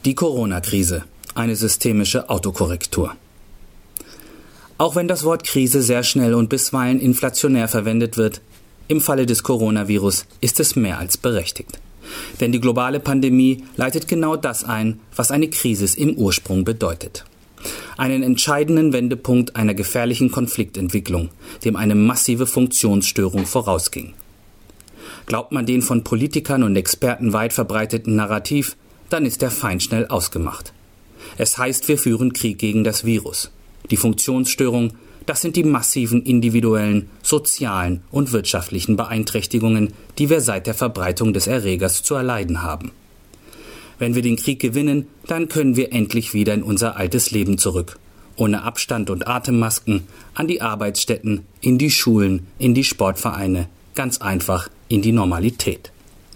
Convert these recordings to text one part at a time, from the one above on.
Die Corona-Krise, eine systemische Autokorrektur. Auch wenn das Wort Krise sehr schnell und bisweilen inflationär verwendet wird, im Falle des Coronavirus ist es mehr als berechtigt. Denn die globale Pandemie leitet genau das ein, was eine Krise im Ursprung bedeutet. Einen entscheidenden Wendepunkt einer gefährlichen Konfliktentwicklung, dem eine massive Funktionsstörung vorausging. Glaubt man den von Politikern und Experten weit verbreiteten Narrativ, dann ist der Feind schnell ausgemacht. Es heißt, wir führen Krieg gegen das Virus. Die Funktionsstörung, das sind die massiven individuellen, sozialen und wirtschaftlichen Beeinträchtigungen, die wir seit der Verbreitung des Erregers zu erleiden haben. Wenn wir den Krieg gewinnen, dann können wir endlich wieder in unser altes Leben zurück. Ohne Abstand und Atemmasken, an die Arbeitsstätten, in die Schulen, in die Sportvereine, ganz einfach in die Normalität.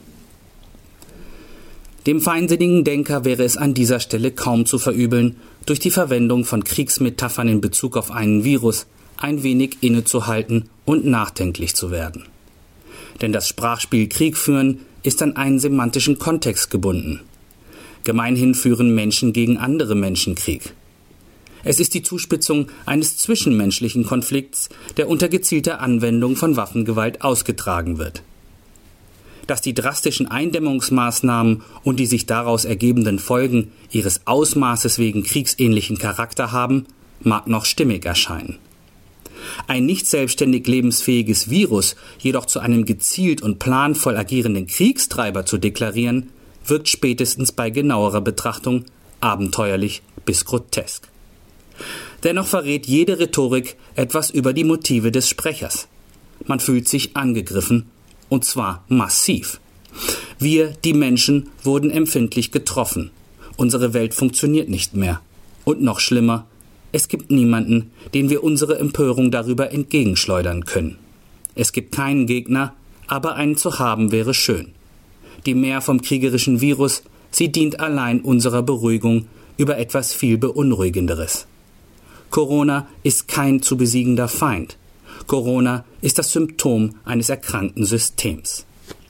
Dem feinsinnigen Denker wäre es an dieser Stelle kaum zu verübeln, durch die Verwendung von Kriegsmetaphern in Bezug auf einen Virus ein wenig innezuhalten und nachdenklich zu werden. Denn das Sprachspiel Krieg führen ist an einen semantischen Kontext gebunden. Gemeinhin führen Menschen gegen andere Menschen Krieg. Es ist die Zuspitzung eines zwischenmenschlichen Konflikts, der unter gezielter Anwendung von Waffengewalt ausgetragen wird. Dass die drastischen Eindämmungsmaßnahmen und die sich daraus ergebenden Folgen ihres Ausmaßes wegen kriegsähnlichen Charakter haben, mag noch stimmig erscheinen. Ein nicht selbstständig lebensfähiges Virus jedoch zu einem gezielt und planvoll agierenden Kriegstreiber zu deklarieren, wirkt spätestens bei genauerer Betrachtung abenteuerlich bis grotesk. Dennoch verrät jede Rhetorik etwas über die Motive des Sprechers. Man fühlt sich angegriffen, und zwar massiv. Wir, die Menschen, wurden empfindlich getroffen. Unsere Welt funktioniert nicht mehr. Und noch schlimmer, es gibt niemanden, den wir unsere Empörung darüber entgegenschleudern können. Es gibt keinen Gegner, aber einen zu haben wäre schön. Die Mär vom kriegerischen Virus, sie dient allein unserer Beruhigung über etwas viel Beunruhigenderes. Corona ist kein zu besiegender Feind. Corona ist das Symptom eines erkrankten Systems.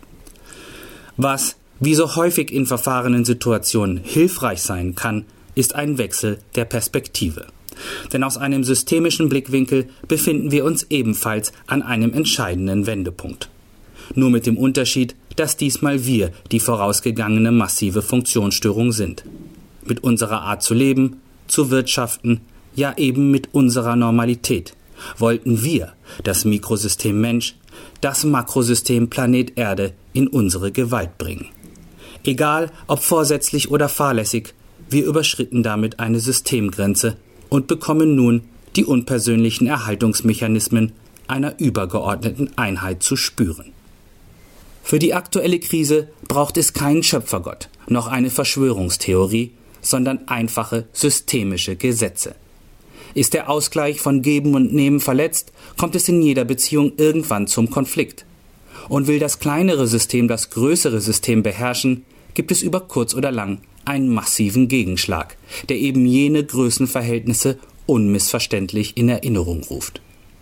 Was, wie so häufig in verfahrenen Situationen, hilfreich sein kann, ist ein Wechsel der Perspektive. Denn aus einem systemischen Blickwinkel befinden wir uns ebenfalls an einem entscheidenden Wendepunkt. Nur mit dem Unterschied, dass diesmal wir die vorausgegangene massive Funktionsstörung sind. Mit unserer Art zu leben, zu wirtschaften, ja eben mit unserer Normalität, wollten wir das Mikrosystem Mensch, das Makrosystem Planet Erde in unsere Gewalt bringen. Egal, ob vorsätzlich oder fahrlässig, wir überschritten damit eine Systemgrenze und bekommen nun die unpersönlichen Erhaltungsmechanismen einer übergeordneten Einheit zu spüren. Für die aktuelle Krise braucht es keinen Schöpfergott, noch eine Verschwörungstheorie, sondern einfache systemische Gesetze. Ist der Ausgleich von Geben und Nehmen verletzt, kommt es in jeder Beziehung irgendwann zum Konflikt. Und will das kleinere System das größere System beherrschen, gibt es über kurz oder lang einen massiven Gegenschlag, der eben jene Größenverhältnisse unmissverständlich in Erinnerung ruft.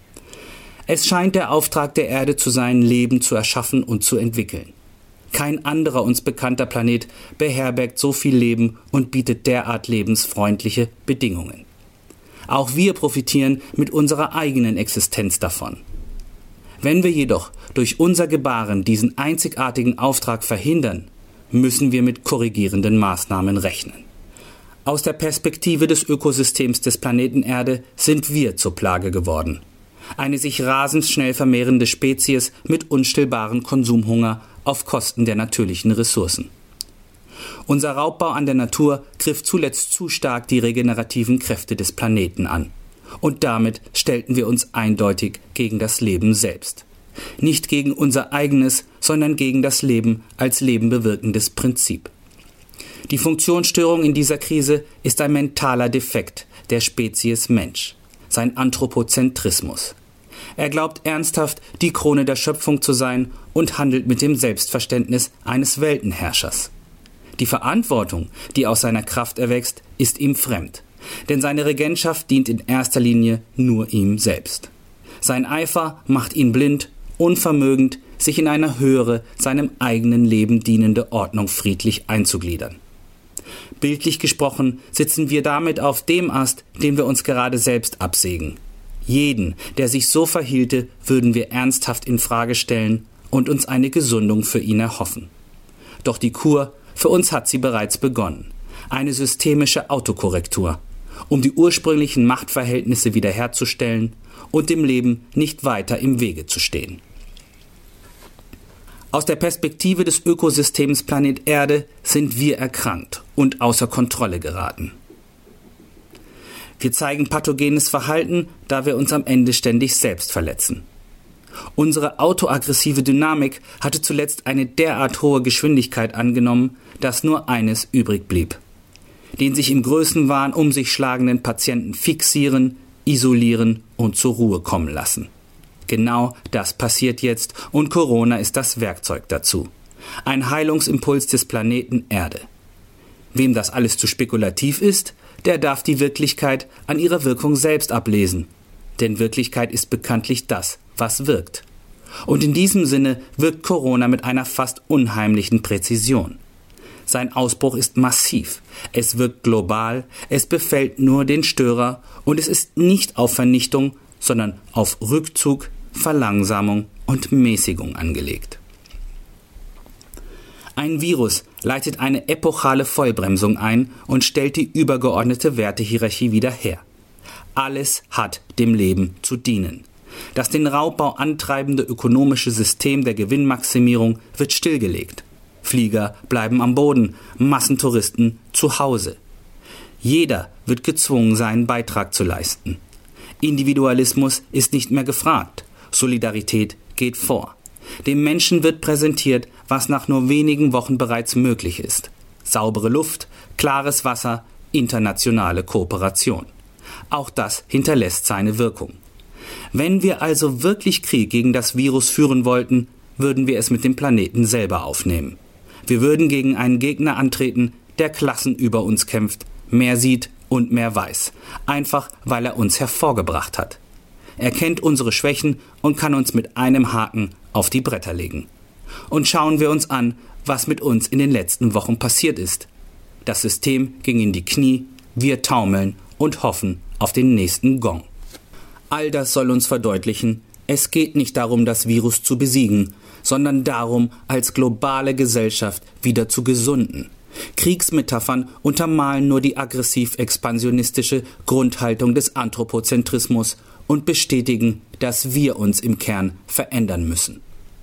Es scheint der Auftrag der Erde zu sein, Leben zu erschaffen und zu entwickeln. Kein anderer uns bekannter Planet beherbergt so viel Leben und bietet derart lebensfreundliche Bedingungen. Auch wir profitieren mit unserer eigenen Existenz davon. Wenn wir jedoch durch unser Gebaren diesen einzigartigen Auftrag verhindern, müssen wir mit korrigierenden Maßnahmen rechnen. Aus der Perspektive des Ökosystems des Planeten Erde sind wir zur Plage geworden. Eine sich rasend schnell vermehrende Spezies mit unstillbarem Konsumhunger auf Kosten der natürlichen Ressourcen. Unser Raubbau an der Natur griff zuletzt zu stark die regenerativen Kräfte des Planeten an. Und damit stellten wir uns eindeutig gegen das Leben selbst. Nicht gegen unser eigenes, sondern gegen das Leben als lebenbewirkendes Prinzip. Die Funktionsstörung in dieser Krise ist ein mentaler Defekt der Spezies Mensch, sein Anthropozentrismus. Er glaubt ernsthaft, die Krone der Schöpfung zu sein und handelt mit dem Selbstverständnis eines Weltenherrschers. Die Verantwortung, die aus seiner Kraft erwächst, ist ihm fremd, denn seine Regentschaft dient in erster Linie nur ihm selbst. Sein Eifer macht ihn blind, unvermögend, sich in eine höhere, seinem eigenen Leben dienende Ordnung friedlich einzugliedern. Bildlich gesprochen sitzen wir damit auf dem Ast, den wir uns gerade selbst absägen. Jeden, der sich so verhielte, würden wir ernsthaft in Frage stellen und uns eine Gesundung für ihn erhoffen. Doch die Kur, für uns hat sie bereits begonnen. Eine systemische Autokorrektur, um die ursprünglichen Machtverhältnisse wiederherzustellen und dem Leben nicht weiter im Wege zu stehen. Aus der Perspektive des Ökosystems Planet Erde sind wir erkrankt und außer Kontrolle geraten. Wir zeigen pathogenes Verhalten, da wir uns am Ende ständig selbst verletzen. Unsere autoaggressive Dynamik hatte zuletzt eine derart hohe Geschwindigkeit angenommen, dass nur eines übrig blieb: den sich im Größenwahn um sich schlagenden Patienten fixieren, isolieren und zur Ruhe kommen lassen. Genau das passiert jetzt und Corona ist das Werkzeug dazu. Ein Heilungsimpuls des Planeten Erde. Wem das alles zu spekulativ ist, der darf die Wirklichkeit an ihrer Wirkung selbst ablesen. Denn Wirklichkeit ist bekanntlich das, was wirkt. Und in diesem Sinne wirkt Corona mit einer fast unheimlichen Präzision. Sein Ausbruch ist massiv, es wirkt global, es befällt nur den Störer und es ist nicht auf Vernichtung, sondern auf Rückzug, Verlangsamung und Mäßigung angelegt. Ein Virus leitet eine epochale Vollbremsung ein und stellt die übergeordnete Wertehierarchie wieder her. Alles hat dem Leben zu dienen. Das den Raubbau antreibende ökonomische System der Gewinnmaximierung wird stillgelegt. Flieger bleiben am Boden, Massentouristen zu Hause. Jeder wird gezwungen, seinen Beitrag zu leisten. Individualismus ist nicht mehr gefragt. Solidarität geht vor. Dem Menschen wird präsentiert, was nach nur wenigen Wochen bereits möglich ist. Saubere Luft, klares Wasser, internationale Kooperation. Auch das hinterlässt seine Wirkung. Wenn wir also wirklich Krieg gegen das Virus führen wollten, würden wir es mit dem Planeten selber aufnehmen. Wir würden gegen einen Gegner antreten, der Klassen über uns kämpft, mehr sieht und mehr weiß, einfach weil er uns hervorgebracht hat. Er kennt unsere Schwächen und kann uns mit einem Haken auf die Bretter legen. Und schauen wir uns an, was mit uns in den letzten Wochen passiert ist. Das System ging in die Knie, wir taumeln und hoffen auf den nächsten Gong. All das soll uns verdeutlichen, es geht nicht darum, das Virus zu besiegen, sondern darum, als globale Gesellschaft wieder zu gesunden. Kriegsmetaphern untermalen nur die aggressiv-expansionistische Grundhaltung des Anthropozentrismus und bestätigen, dass wir uns im Kern verändern müssen.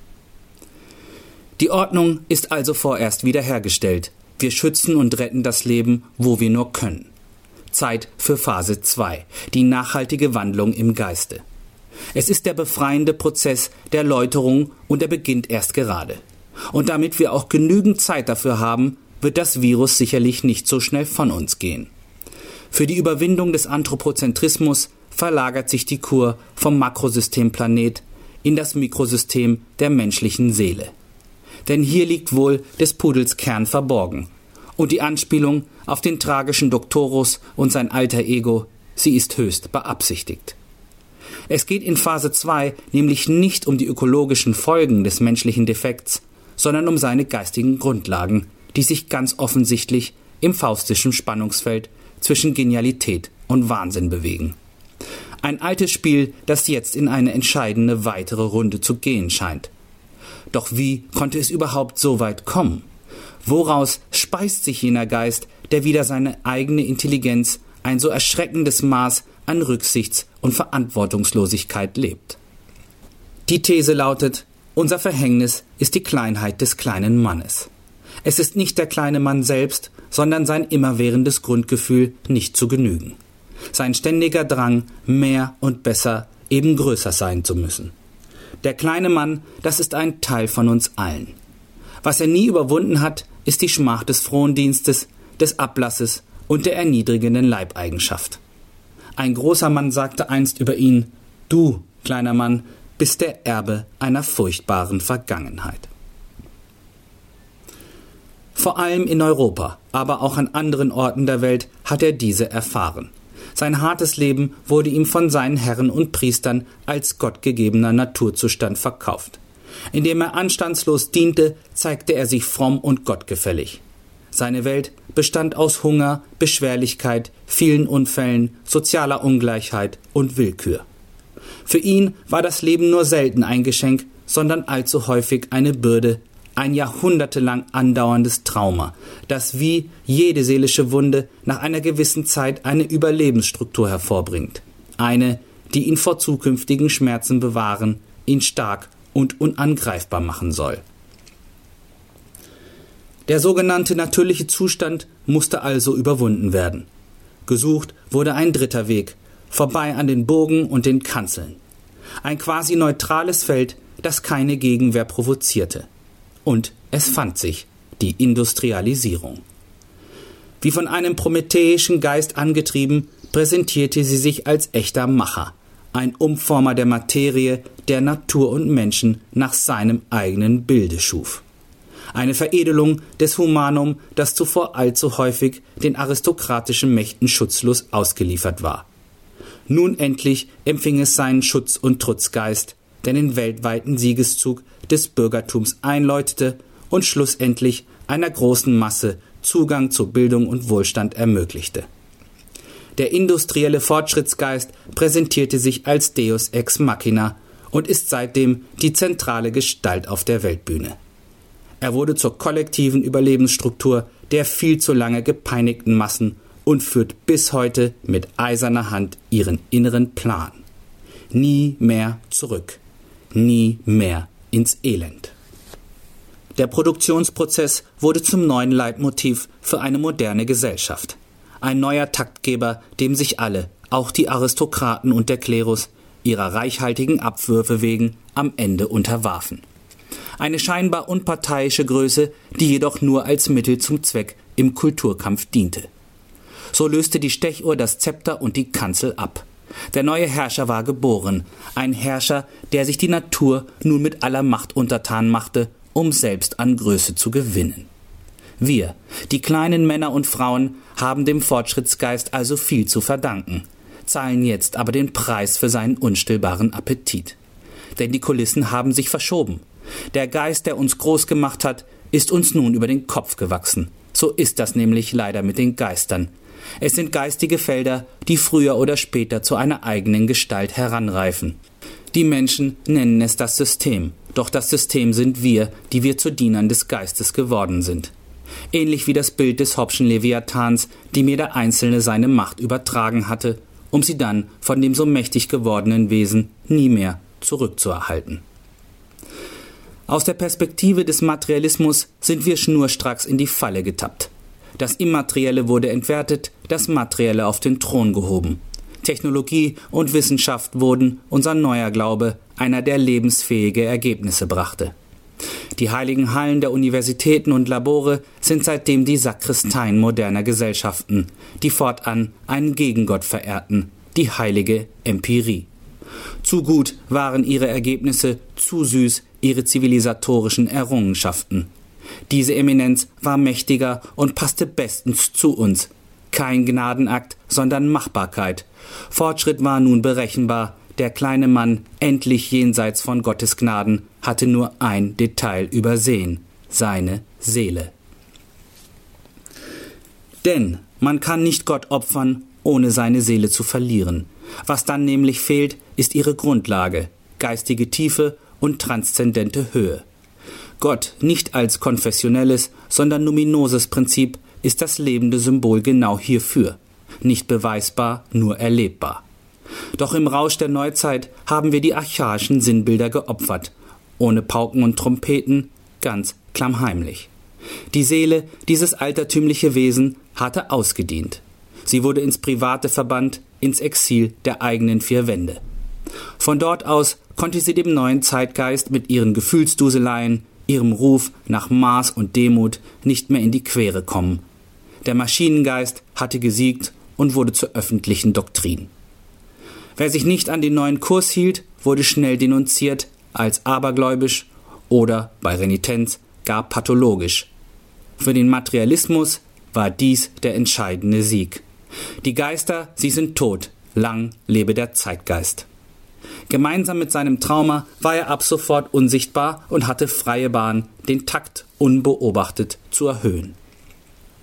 Die Ordnung ist also vorerst wiederhergestellt. Wir schützen und retten das Leben, wo wir nur können. Zeit für Phase 2, die nachhaltige Wandlung im Geiste. Es ist der befreiende Prozess der Läuterung und er beginnt erst gerade. Und damit wir auch genügend Zeit dafür haben, wird das Virus sicherlich nicht so schnell von uns gehen. Für die Überwindung des Anthropozentrismus verlagert sich die Kur vom Makrosystem Planet in das Mikrosystem der menschlichen Seele. Denn hier liegt wohl des Pudels Kern verborgen. Und die Anspielung auf den tragischen Doktorus und sein alter Ego, sie ist höchst beabsichtigt. Es geht in Phase 2 nämlich nicht um die ökologischen Folgen des menschlichen Defekts, sondern um seine geistigen Grundlagen, die sich ganz offensichtlich im faustischen Spannungsfeld zwischen Genialität und Wahnsinn bewegen. Ein altes Spiel, das jetzt in eine entscheidende weitere Runde zu gehen scheint. Doch wie konnte es überhaupt so weit kommen? Woraus speist sich jener Geist, der wider seine eigene Intelligenz ein so erschreckendes Maß an Rücksichts- und Verantwortungslosigkeit lebt? Die These lautet, unser Verhängnis ist die Kleinheit des kleinen Mannes. Es ist nicht der kleine Mann selbst, sondern sein immerwährendes Grundgefühl, nicht zu genügen. Sein ständiger Drang, mehr und besser, eben größer sein zu müssen. Der kleine Mann, das ist ein Teil von uns allen. Was er nie überwunden hat, ist die Schmach des Frondienstes, des Ablasses und der erniedrigenden Leibeigenschaft. Ein großer Mann sagte einst über ihn: Du, kleiner Mann, bist der Erbe einer furchtbaren Vergangenheit. Vor allem in Europa, aber auch an anderen Orten der Welt hat er diese erfahren. Sein hartes Leben wurde ihm von seinen Herren und Priestern als gottgegebener Naturzustand verkauft. Indem er anstandslos diente, zeigte er sich fromm und gottgefällig. Seine Welt bestand aus Hunger, Beschwerlichkeit, vielen Unfällen, sozialer Ungleichheit und Willkür. Für ihn war das Leben nur selten ein Geschenk, sondern allzu häufig eine Bürde, ein jahrhundertelang andauerndes Trauma, das wie jede seelische Wunde nach einer gewissen Zeit eine Überlebensstruktur hervorbringt. Eine, die ihn vor zukünftigen Schmerzen bewahren, ihn stark und unangreifbar machen soll. Der sogenannte natürliche Zustand musste also überwunden werden. Gesucht wurde ein dritter Weg, vorbei an den Burgen und den Kanzeln. Ein quasi neutrales Feld, das keine Gegenwehr provozierte. Und es fand sich, die Industrialisierung. Wie von einem prometheischen Geist angetrieben, präsentierte sie sich als echter Macher, ein Umformer der Materie, der Natur und Menschen nach seinem eigenen Bilde schuf. Eine Veredelung des Humanum, das zuvor allzu häufig den aristokratischen Mächten schutzlos ausgeliefert war. Nun endlich empfing es seinen Schutz- und Trutzgeist, der den weltweiten Siegeszug des Bürgertums einläutete und schlussendlich einer großen Masse Zugang zu Bildung und Wohlstand ermöglichte. Der industrielle Fortschrittsgeist präsentierte sich als Deus ex machina und ist seitdem die zentrale Gestalt auf der Weltbühne. Er wurde zur kollektiven Überlebensstruktur der viel zu lange gepeinigten Massen und führt bis heute mit eiserner Hand ihren inneren Plan. Nie mehr zurück, nie mehr ins Elend. Der Produktionsprozess wurde zum neuen Leitmotiv für eine moderne Gesellschaft. Ein neuer Taktgeber, dem sich alle, auch die Aristokraten und der Klerus, ihrer reichhaltigen Abwürfe wegen am Ende unterwarfen. Eine scheinbar unparteiische Größe, die jedoch nur als Mittel zum Zweck im Kulturkampf diente. So löste die Stechuhr das Zepter und die Kanzel ab. Der neue Herrscher war geboren, ein Herrscher, der sich die Natur nun mit aller Macht untertan machte, um selbst an Größe zu gewinnen. Wir, die kleinen Männer und Frauen, haben dem Fortschrittsgeist also viel zu verdanken, zahlen jetzt aber den Preis für seinen unstillbaren Appetit. Denn die Kulissen haben sich verschoben. Der Geist, der uns groß gemacht hat, ist uns nun über den Kopf gewachsen. So ist das nämlich leider mit den Geistern. Es sind geistige Felder, die früher oder später zu einer eigenen Gestalt heranreifen. Die Menschen nennen es das System, doch das System sind wir, die wir zu Dienern des Geistes geworden sind. Ähnlich wie das Bild des Hobbschen Leviathans, dem jeder Einzelne seine Macht übertragen hatte, um sie dann von dem so mächtig gewordenen Wesen nie mehr zurückzuerhalten. Aus der Perspektive des Materialismus sind wir schnurstracks in die Falle getappt. Das Immaterielle wurde entwertet, das Materielle auf den Thron gehoben. Technologie und Wissenschaft wurden, unser neuer Glaube, einer, der lebensfähige Ergebnisse brachte. Die heiligen Hallen der Universitäten und Labore sind seitdem die Sakristeien moderner Gesellschaften, die fortan einen Gegengott verehrten, die heilige Empirie. Zu gut waren ihre Ergebnisse, zu süß ihre zivilisatorischen Errungenschaften. Diese Eminenz war mächtiger und passte bestens zu uns. Kein Gnadenakt, sondern Machbarkeit. Fortschritt war nun berechenbar. Der kleine Mann, endlich jenseits von Gottes Gnaden, hatte nur ein Detail übersehen: seine Seele. Denn man kann nicht Gott opfern, ohne seine Seele zu verlieren. Was dann nämlich fehlt, ist ihre Grundlage, geistige Tiefe und transzendente Höhe. Gott nicht als konfessionelles, sondern numinoses Prinzip ist das lebende Symbol genau hierfür. Nicht beweisbar, nur erlebbar. Doch im Rausch der Neuzeit haben wir die archaischen Sinnbilder geopfert, ohne Pauken und Trompeten, ganz klammheimlich. Die Seele, dieses altertümliche Wesen, hatte ausgedient. Sie wurde ins Private verbannt, ins Exil der eigenen vier Wände. Von dort aus konnte sie dem neuen Zeitgeist mit ihren Gefühlsduseleien, ihrem Ruf nach Maß und Demut nicht mehr in die Quere kommen. Der Maschinengeist hatte gesiegt und wurde zur öffentlichen Doktrin. Wer sich nicht an den neuen Kurs hielt, wurde schnell denunziert als abergläubisch oder, bei Renitenz, gar pathologisch. Für den Materialismus war dies der entscheidende Sieg. Die Geister, sie sind tot, lang lebe der Zeitgeist. Gemeinsam mit seinem Trauma war er ab sofort unsichtbar und hatte freie Bahn, den Takt unbeobachtet zu erhöhen.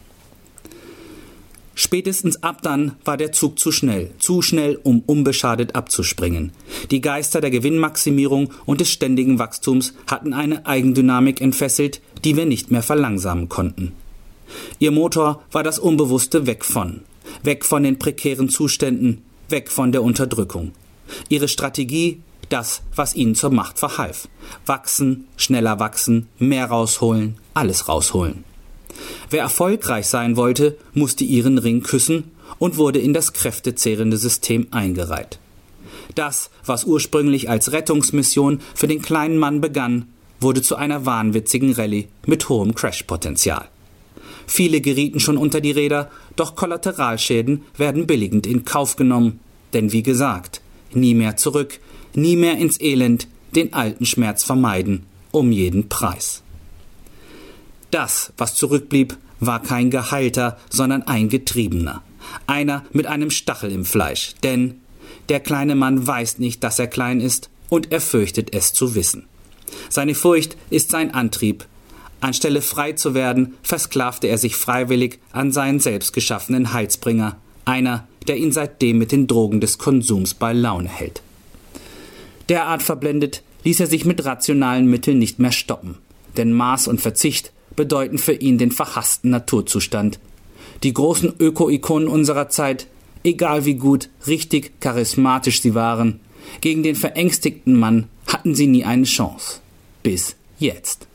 Spätestens ab dann war der Zug zu schnell, um unbeschadet abzuspringen. Die Geister der Gewinnmaximierung und des ständigen Wachstums hatten eine Eigendynamik entfesselt, die wir nicht mehr verlangsamen konnten. Ihr Motor war das unbewusste Weg von den prekären Zuständen, weg von der Unterdrückung. Ihre Strategie, das, was ihnen zur Macht verhalf. Wachsen, schneller wachsen, mehr rausholen, alles rausholen. Wer erfolgreich sein wollte, musste ihren Ring küssen und wurde in das kräftezehrende System eingereiht. Das, was ursprünglich als Rettungsmission für den kleinen Mann begann, wurde zu einer wahnwitzigen Rallye mit hohem Crashpotenzial. Viele gerieten schon unter die Räder, doch Kollateralschäden werden billigend in Kauf genommen. Denn wie gesagt, nie mehr zurück, nie mehr ins Elend, den alten Schmerz vermeiden, um jeden Preis. Das, was zurückblieb, war kein Geheilter, sondern ein Getriebener. Einer mit einem Stachel im Fleisch, denn der kleine Mann weiß nicht, dass er klein ist, und er fürchtet es zu wissen. Seine Furcht ist sein Antrieb. Anstelle frei zu werden, versklavte er sich freiwillig an seinen selbstgeschaffenen Heilsbringer, einer, der ihn seitdem mit den Drogen des Konsums bei Laune hält. Derart verblendet ließ er sich mit rationalen Mitteln nicht mehr stoppen, denn Maß und Verzicht bedeuten für ihn den verhassten Naturzustand. Die großen Öko-Ikonen unserer Zeit, egal wie gut, richtig charismatisch sie waren, gegen den verängstigten Mann hatten sie nie eine Chance. Bis jetzt.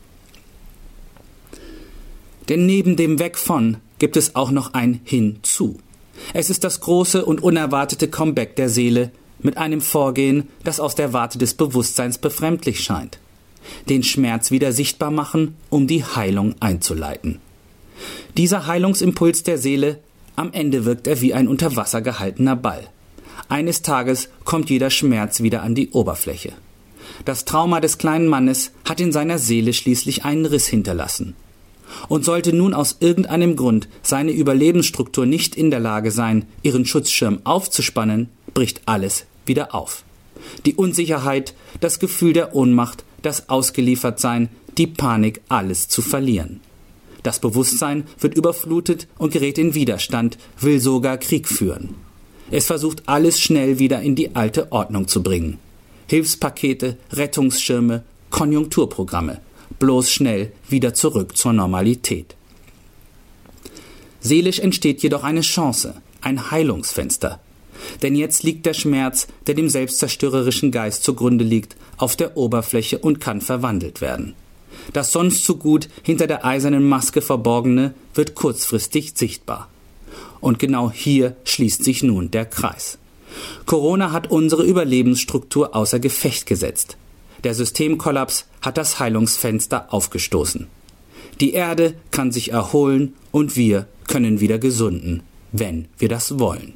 Denn neben dem Weg von gibt es auch noch ein Hinzu. Es ist das große und unerwartete Comeback der Seele mit einem Vorgehen, das aus der Warte des Bewusstseins befremdlich scheint. Den Schmerz wieder sichtbar machen, um die Heilung einzuleiten. Dieser Heilungsimpuls der Seele, am Ende wirkt er wie ein unter Wasser gehaltener Ball. Eines Tages kommt jeder Schmerz wieder an die Oberfläche. Das Trauma des kleinen Mannes hat in seiner Seele schließlich einen Riss hinterlassen. Und sollte nun aus irgendeinem Grund seine Überlebensstruktur nicht in der Lage sein, ihren Schutzschirm aufzuspannen, bricht alles wieder auf. Die Unsicherheit, das Gefühl der Ohnmacht, das Ausgeliefertsein, die Panik, alles zu verlieren. Das Bewusstsein wird überflutet und gerät in Widerstand, will sogar Krieg führen. Es versucht alles schnell wieder in die alte Ordnung zu bringen. Hilfspakete, Rettungsschirme, Konjunkturprogramme. Bloß schnell wieder zurück zur Normalität. Seelisch entsteht jedoch eine Chance, ein Heilungsfenster. Denn jetzt liegt der Schmerz, der dem selbstzerstörerischen Geist zugrunde liegt, auf der Oberfläche und kann verwandelt werden. Das sonst so gut hinter der eisernen Maske Verborgene wird kurzfristig sichtbar. Und genau hier schließt sich nun der Kreis. Corona hat unsere Überlebensstruktur außer Gefecht gesetzt. Der Systemkollaps hat das Heilungsfenster aufgestoßen. Die Erde kann sich erholen und wir können wieder gesunden, wenn wir das wollen.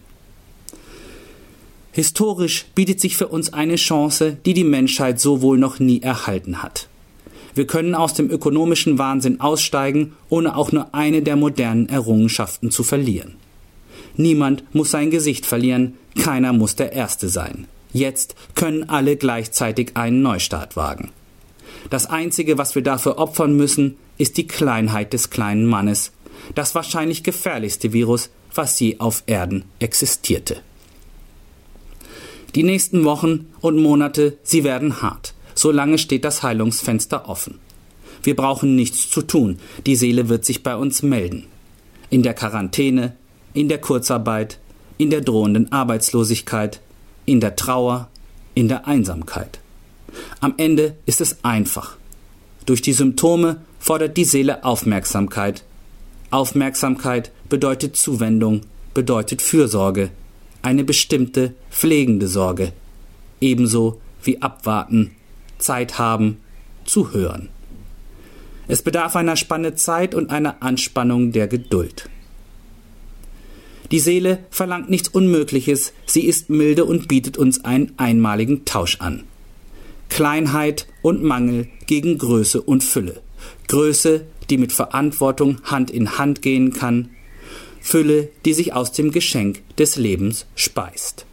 Historisch bietet sich für uns eine Chance, die die Menschheit so wohl noch nie erhalten hat. Wir können aus dem ökonomischen Wahnsinn aussteigen, ohne auch nur eine der modernen Errungenschaften zu verlieren. Niemand muss sein Gesicht verlieren, keiner muss der Erste sein. Jetzt können alle gleichzeitig einen Neustart wagen. Das Einzige, was wir dafür opfern müssen, ist die Kleinheit des kleinen Mannes, das wahrscheinlich gefährlichste Virus, was je auf Erden existierte. Die nächsten Wochen und Monate, sie werden hart. Solange steht das Heilungsfenster offen. Wir brauchen nichts zu tun, die Seele wird sich bei uns melden. In der Quarantäne, in der Kurzarbeit, in der drohenden Arbeitslosigkeit, in der Trauer, in der Einsamkeit. Am Ende ist es einfach. Durch die Symptome fordert die Seele Aufmerksamkeit. Aufmerksamkeit bedeutet Zuwendung, bedeutet Fürsorge, eine bestimmte, pflegende Sorge. Ebenso wie abwarten, Zeit haben, zuhören. Es bedarf einer Spanne Zeit und einer Anspannung der Geduld. Die Seele verlangt nichts Unmögliches, sie ist milde und bietet uns einen einmaligen Tausch an. Kleinheit und Mangel gegen Größe und Fülle. Größe, die mit Verantwortung Hand in Hand gehen kann. Fülle, die sich aus dem Geschenk des Lebens speist.